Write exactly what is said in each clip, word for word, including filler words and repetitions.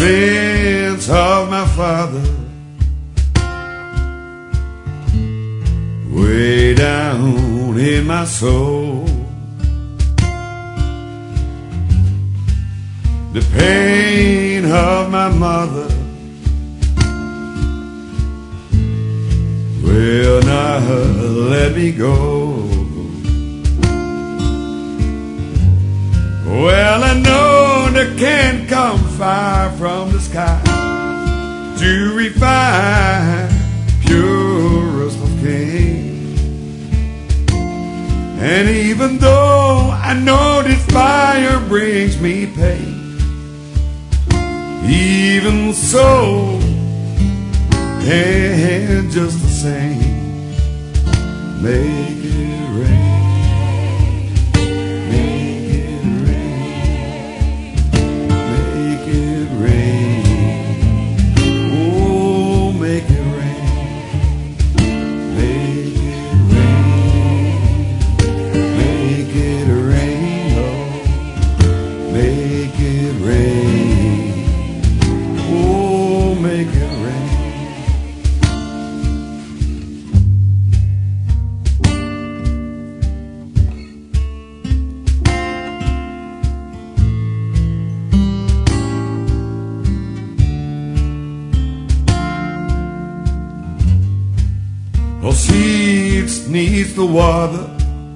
sins of my father way down in my soul. The pain of my mother will not let me go. Well, I know there can't come fire from the sky to refine purest of kings. And even though I know this fire brings me pain, even so, and just the same, make it rain, make it rain, make it rain, oh, make it rain, make it rain, make it rain, oh, make it rain, oh, make it rain. All seeds needs the water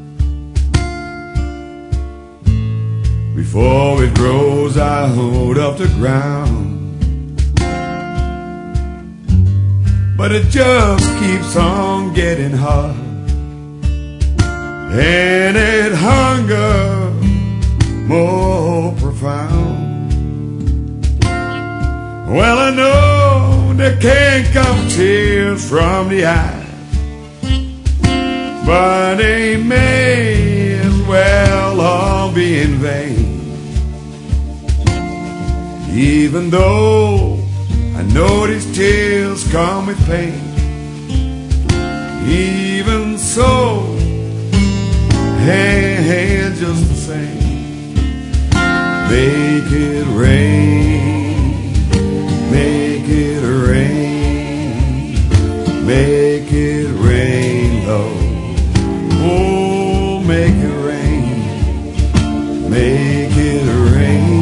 before it grows out of the ground, but it just keeps on getting hard, and it hunger more profound. Well, I know there can't come tears from the eyes, but they may as well all be in vain. Even though I know these tears come with pain, even so, and just the same, make it rain, make it rain, make it rain, Lord. Oh, make it rain, make it rain,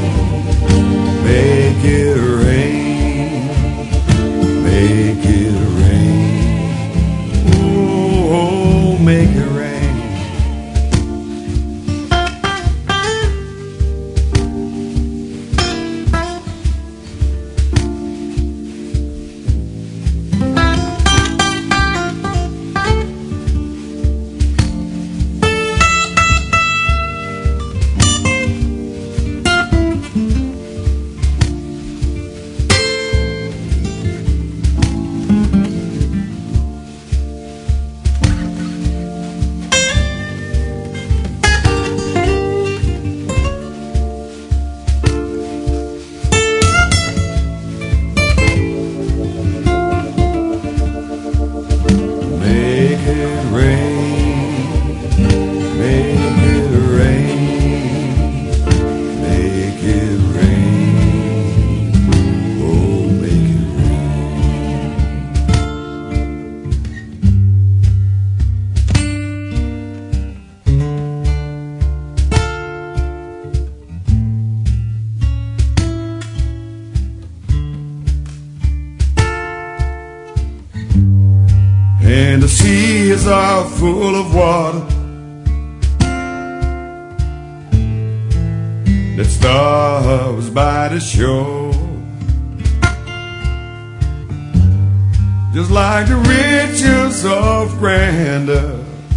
make it rain, make it rain, oh, make it rain. And the seas are full of water that starves by the shore, just like the riches of grandeur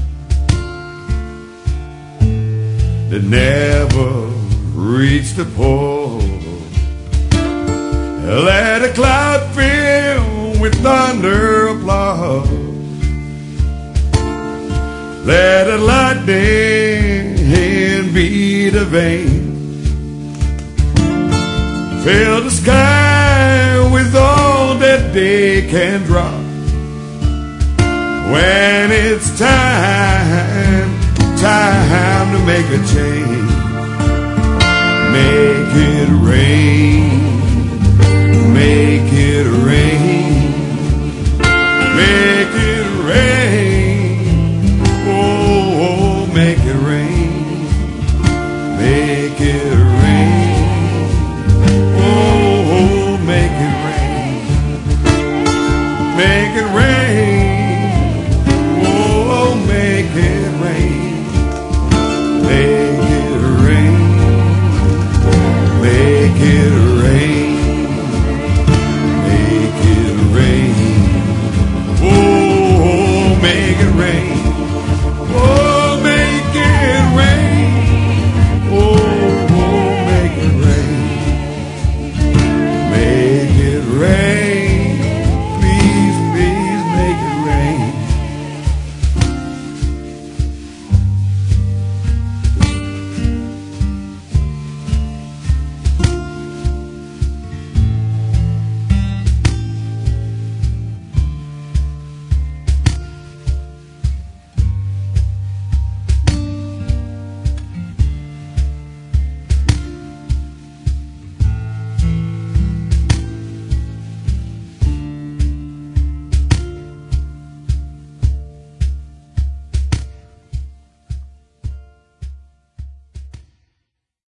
that never reach the poor. Let a cloud fill with thunder applause, let a lightning be the vein, fill the sky with all that they can drop. When it's time, time to make a change, make it rain, it rain. Make it rain.